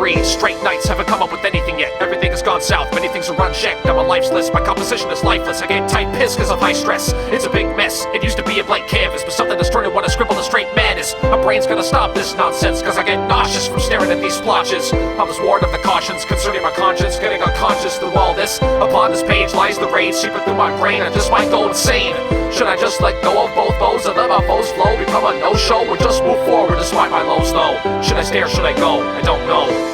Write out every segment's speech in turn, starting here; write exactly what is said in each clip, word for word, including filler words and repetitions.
three straight nights, haven't come up with anything yet. Everything has gone south, many things are unchecked. I'm on life's list, my composition is lifeless. I get tight piss cause of high stress. It's a big mess, it used to be a blank canvas, but something has turned to what I scribble a straight madness. My brain's gonna stop this nonsense, cause I get nauseous from staring at these splotches. I was warned of the cautions concerning my conscience, getting unconscious through all this. Upon this page lies the rage seeping through my brain, I just might go insane. Should I just let go of both foes and let my foes flow, become a no-show, or just move forward despite my lows though? Should I stay or should I go? I don't know.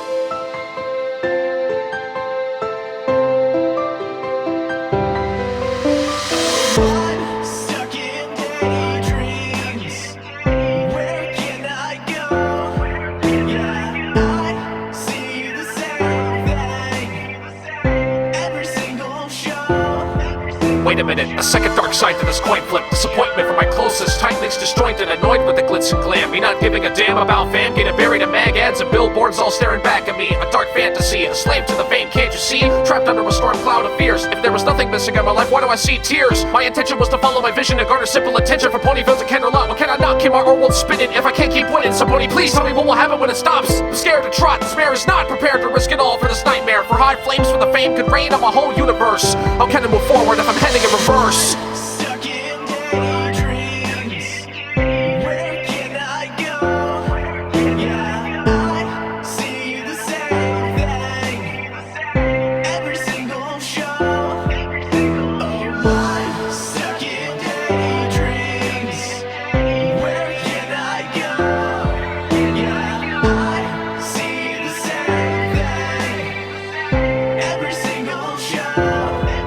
Wait a minute, a second dark side to this coin flip. Disappointment for my closest, tight links disjointed, annoyed with the glitz and glam. Me not giving a damn about fam, getting buried in mag ads and billboards all staring back at me. A dark fantasy, a slave to the fame, can't you see? Trapped under a storm cloud of fears. If there was nothing missing in my life, why do I see tears? My intention was to follow my vision and garner simple attention from Ponyville to Kenderlot. What can I not? Kim our world spinning if I can't keep winning. So Pony, please tell me what will happen when it stops. I'm scared to trot, despair is not prepared to risk it all for this nightmare. For high flames for the fame could rain on my whole universe. How can I move forward if I'm heading in reverse? Stuck in daydreams. Where can I go? Yeah, I see the same thing every single show. Oh, I'm stuck in daydreams. Where can I go? Yeah, I see the same thing every single show.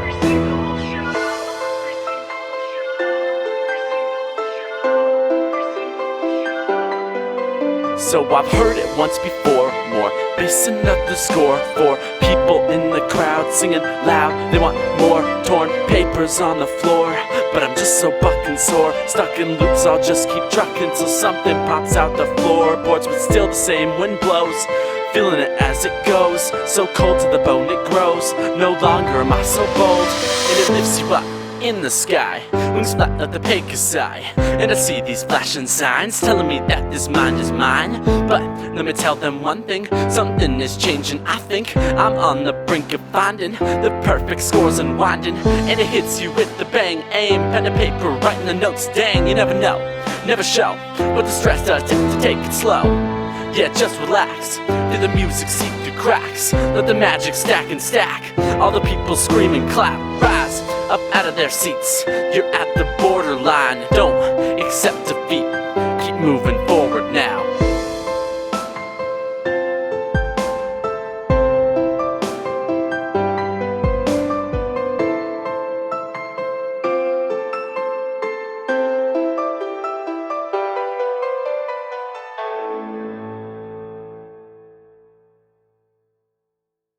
So I've heard it once before, more basing up the score for people in the crowd singing loud. They want more torn papers on the floor, but I'm just so bucking sore, stuck in loops. I'll just keep trucking till something pops out the floorboards, but still the same wind blows, feeling it as it goes. So cold to the bone it grows. No longer am I so bold, and it lifts you up in the sky, wings flat like the Pegasi. And I see these flashing signs telling me that this mind is mine. But let me tell them one thing, something is changing. I think I'm on the brink of finding the perfect scores unwinding, and it hits you with the bang. Aim, pen and paper, writing the notes. Dang, you never know, never show what the stress does to, to take it slow. Yeah, just relax, feel the music seep through cracks, let the magic stack and stack. All the people screaming, clap, rise up out of their seats. You're at the borderline, don't accept defeat, keep moving forward.